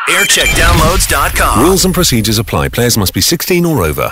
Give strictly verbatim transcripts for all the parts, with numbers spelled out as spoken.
aircheck downloads dot com. Rules and procedures apply. Players must be sixteen or over.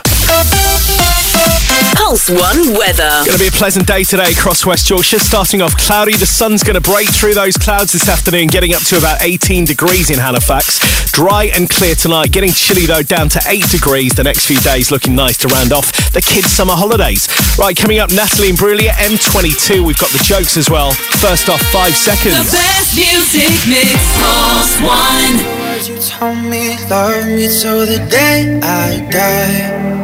Pulse One weather. Going to be a pleasant day today across West Yorkshire. Starting off cloudy, the sun's going to break through those clouds this afternoon, getting up to about eighteen degrees in Halifax. Dry and clear tonight, getting chilly though, down to eight degrees. The next few days looking nice to round off the kids' summer holidays. Right, coming up, Natalie and Brulia, M twenty-two. We've got the jokes as well. First off, five seconds. The best music mix, Pulse One. You told me, love me till the day I die.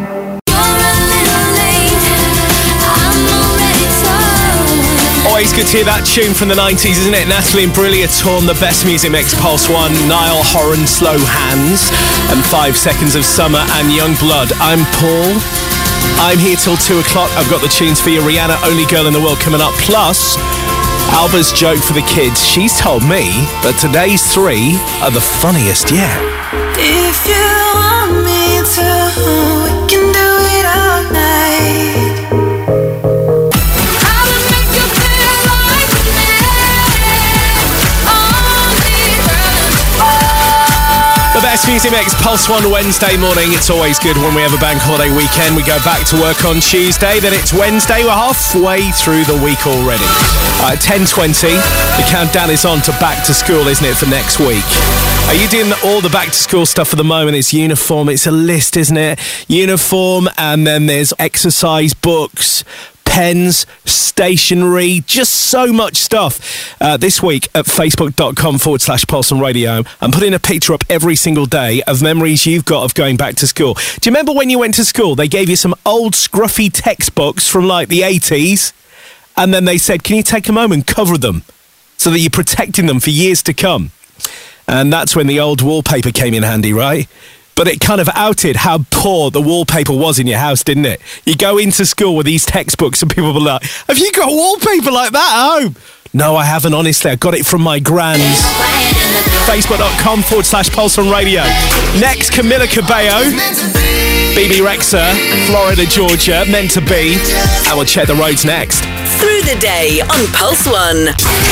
Always good to hear that tune from the nineties, isn't it? Natalie and Brulia Torn, the best music mix, Pulse One. Niall Horan, Slow Hands, and Five Seconds of Summer and Young Blood. I'm Paul. I'm here till two o'clock. I've got the tunes for you. Rihanna, Only Girl in the World, coming up. Plus, Alba's joke for the kids. She's told me that today's three are the funniest yet. If you want me to, we can do it all night. The best music mix, Pulse One Wednesday morning. It's always good when we have a bank holiday weekend. We go back to work on Tuesday, then it's Wednesday. We're halfway through the week already. Uh, ten twenty, the countdown is on to back to school, isn't it, for next week? Are you doing all the back to school stuff at the moment? It's uniform, it's a list, isn't it? Uniform, and then there's exercise books, pens, stationery, just so much stuff. Uh, this week at facebook.com forward slash Pulse on Radio, I'm putting a picture up every single day of memories you've got of going back to school. Do you remember when you went to school, they gave you some old scruffy textbooks from like the eighties, and then they said, can you take a moment and cover them so that you're protecting them for years to come? And that's when the old wallpaper came in handy, right? But it kind of outed how poor the wallpaper was in your house, didn't it? You go into school with these textbooks and people were like, have you got wallpaper like that at home? No, I haven't, honestly. I got it from my grand's. Facebook.com forward slash Pulse on Radio. Next, Camila Cabello, B B Rexha, Florida, Georgia, Meant to Be. And we'll check the roads next. Through the day on Pulse One.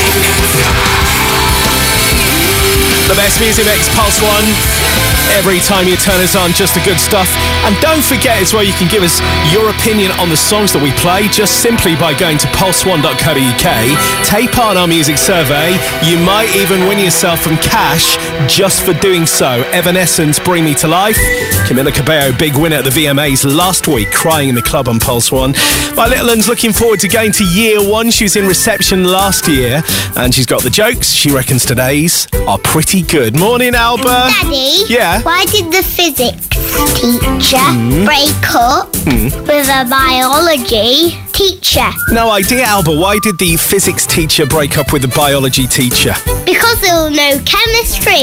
The best music mix, Pulse One. Every time you turn us on, just the good stuff. And don't forget as well, you can give us your opinion on the songs that we play just simply by going to pulse one dot co dot uk. Take part in our music survey. You might even win yourself some cash just for doing so. Evanescence, Bring Me to Life. Camila Cabello, big winner at the V M As last week, Crying in the Club on Pulse One. My little one's looking forward to going to year one. She was in reception last year and she's got the jokes. She reckons today's are pretty good. Morning, Alba. Daddy? Yeah? Why did the physics teacher Mm. break up Mm. with a biology teacher? No idea, Alba. Why did the physics teacher break up with the biology teacher? Because there was no chemistry.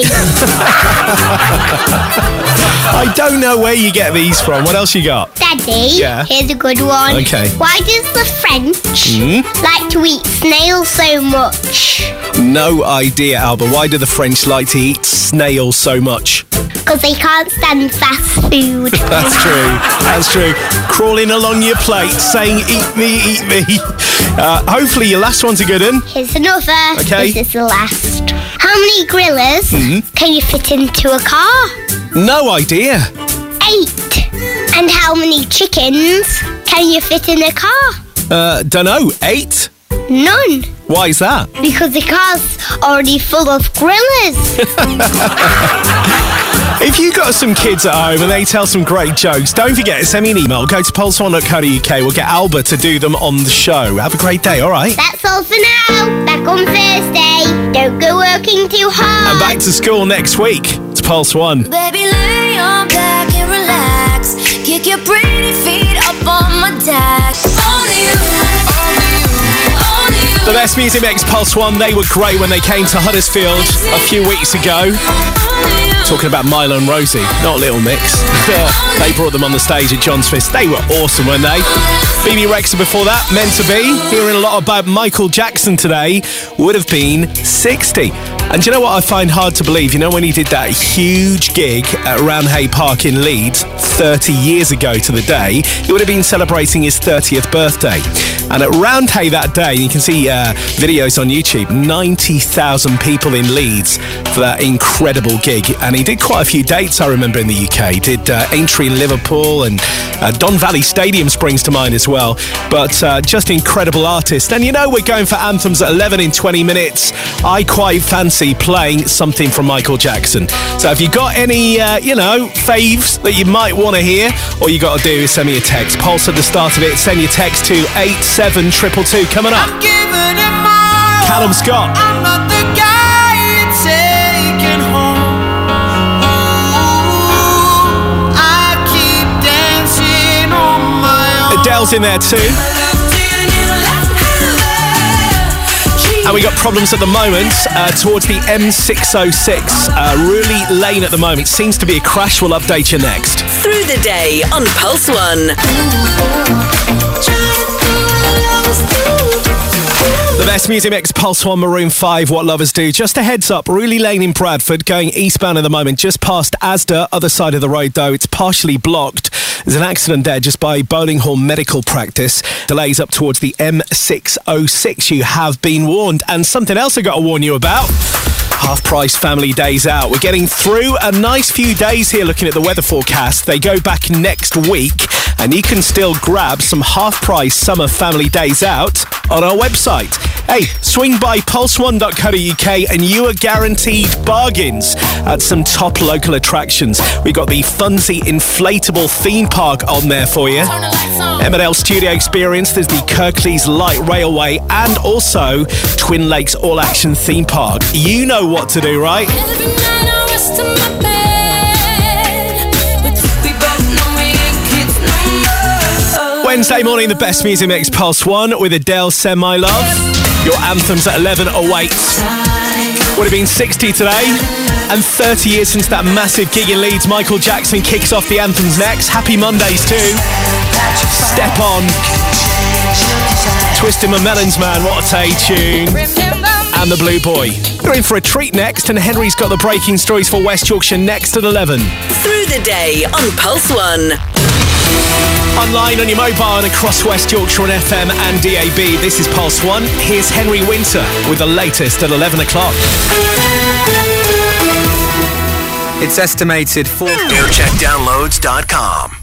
I don't know where you get these from. What else you got? Daddy, Yeah? here's a good one. Okay. Why does the French Mm? like to eat snails so much? No idea, Alba. Why do the French like to eat snails so much? Because they can't stand fast food. That's true. That's true. Crawling along your plate, saying, eat me, eat me. Uh, hopefully your last one's a good one. Here's another. Okay. This is the last. How many gorillas Mhm. can you fit into a car? No idea. Eight. And how many chickens can you fit in a car? Uh, dunno. Eight? None. Why is that? Because the car's already full of gorillas. If you've got some kids at home and they tell some great jokes, don't forget to send me an email. Go to pulse one dot co dot uk. We'll get Alba to do them on the show. Have a great day, all right? That's all for now. Back on Thursday. Don't go working too hard. And back to school next week. It's Pulse One. Baby, lay on back and relax. Kick your pretty feet up on my dash. Only you, only you, only you. The best music mix, Pulse One. They were great when they came to Huddersfield a few weeks ago. Talking about Milo and Rosie, not Little Mix. They brought them on the stage at John Smith's. They were awesome, weren't they? B B Rexha before that, Meant to Be. Hearing a lot about Michael Jackson today. Would have been sixty. And do you know what I find hard to believe? You know, when he did that huge gig at Roundhay Park in Leeds thirty years ago to the day, he would have been celebrating his thirtieth birthday. And at Roundhay that day, you can see uh, videos on YouTube, ninety thousand people in Leeds for that incredible gig. And he did quite a few dates, I remember, in the U K. He did uh, Aintree in Liverpool, and uh, Don Valley Stadium springs to mind as well. But uh, just incredible artist. And you know, we're going for anthems at eleven in twenty minutes. I quite fancy playing something from Michael Jackson. So if you've got any, uh, you know, faves that you might want to hear, all you got to do is send me a text. Pulse at the start of it. Send your text to eight seven two two two. Coming up, I'm giving it my all. Callum Scott. I'm not the guy you're taking home. Ooh, I keep dancing on my own. Adele's in there too. And we got problems at the moment uh, towards the M six oh six. Uh, Ruley Lane at the moment. Seems to be a crash. We'll update you next. Through the day on Pulse One. The best music mix, Pulse One, Maroon five, What Lovers Do. Just a heads up, Ruley Lane in Bradford, going eastbound at the moment, just past Asda, other side of the road though. It's partially blocked. There's an accident there just by Bowling Hall Medical Practice. Delays up towards the M six oh six. You have been warned. And something else I got to warn you about. Half-price family days out. We're getting through a nice few days here looking at the weather forecast. They go back next week, and you can still grab some half-price summer family days out on our website. Hey, swing by pulse one dot co dot U K and you are guaranteed bargains at some top local attractions. We've got the Funzy inflatable theme park on there for you. M and L Studio Experience, there's the Kirklees Light Railway, and also Twin Lakes All Action Theme Park. You know what to do, right? Every night I rest in my bed, but we both know we ain't kids no more. Wednesday morning, the best music mix, Pulse One with Adele, Send My Love. Your anthems at eleven oh eight. Would have been sixty today, and thirty years since that massive gig in Leeds. Michael Jackson kicks off the anthems next. Happy Mondays too. Step On. Twisting My Melons Man, what a tay tune. And the Blue Boy. You're in for a treat next, and Henry's got the breaking stories for West Yorkshire next at eleven. Through the day on Pulse One. Online, on your mobile, and across West Yorkshire on F M and D A B. This is Pulse One. Here's Henry Winter with the latest at eleven o'clock. It's estimated for aircheck downloads dot com.